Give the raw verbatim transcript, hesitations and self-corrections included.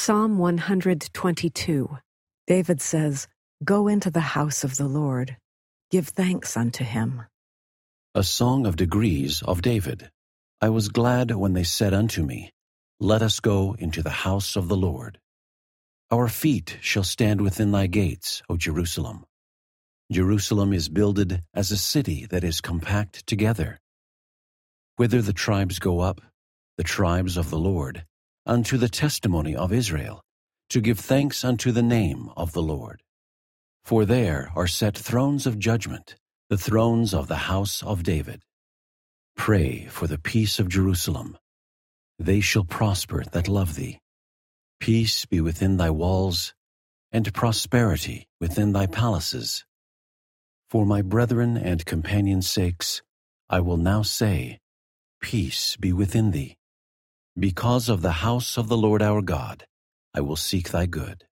Psalm one hundred twenty-two. David says, "Go into the house of the Lord. Give thanks unto him." A song of degrees of David. I was glad when they said unto me, "Let us go into the house of the Lord." Our feet shall stand within thy gates, O Jerusalem. Jerusalem is builded as a city that is compact together. Whither the tribes go up, the tribes of the Lord, unto the testimony of Israel, to give thanks unto the name of the Lord. For there are set thrones of judgment, the thrones of the house of David. Pray for the peace of Jerusalem. They shall prosper that love thee. Peace be within thy walls, and prosperity within thy palaces. For my brethren and companions' sakes, I will now say, Peace be within thee. Because of the house of the Lord our God, I will seek thy good.